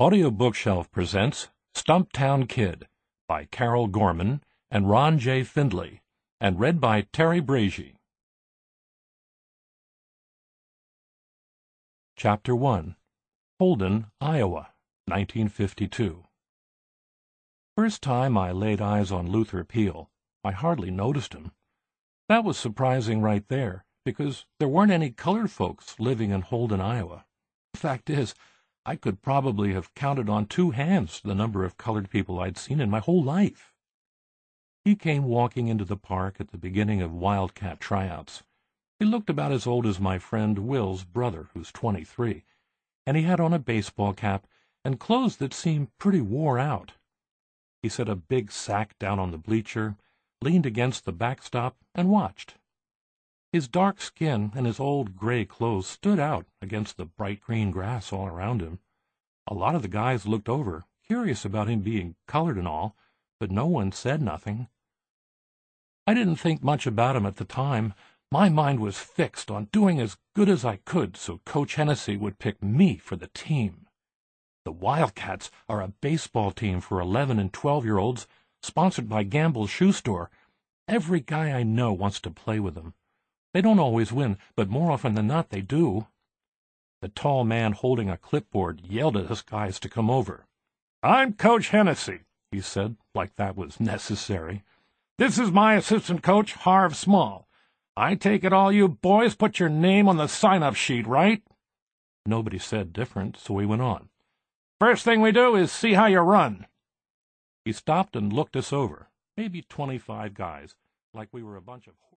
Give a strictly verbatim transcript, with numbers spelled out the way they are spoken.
Audio Bookshelf presents Stumptown Kid by Carol Gorman and Ron J. Findley, and read by Terry Brasey. Chapter one. Holden, Iowa, nineteen fifty-two. First time I laid eyes on Luther Peel, I hardly noticed him. That was surprising right there, because there weren't any colored folks living in Holden, Iowa. The fact is, I could probably have counted on two hands the number of colored people I'd seen in my whole life. He came walking into the park at the beginning of Wildcat tryouts. He looked about as old as my friend Will's brother, who's twenty-three, and he had on a baseball cap and clothes that seemed pretty wore out. He set a big sack down on the bleacher, leaned against the backstop, and watched. His dark skin and his old gray clothes stood out against the bright green grass all around him. A lot of the guys looked over, curious about him being colored and all, but no one said nothing. I didn't think much about him at the time. My mind was fixed on doing as good as I could so Coach Hennessy would pick me for the team. The Wildcats are a baseball team for eleven and twelve-year-olds, sponsored by Gamble's Shoe Store. Every guy I know wants to play with them. They don't always win, but more often than not they do. The tall man holding a clipboard yelled at us guys to come over. "I'm Coach Hennessy," he said, like that was necessary. "This is my assistant coach, Harv Small. I take it all you boys put your name on the sign-up sheet, right?" Nobody said different, so we went on. "First thing we do is see how you run." He stopped and looked us over, maybe twenty-five guys, like we were a bunch of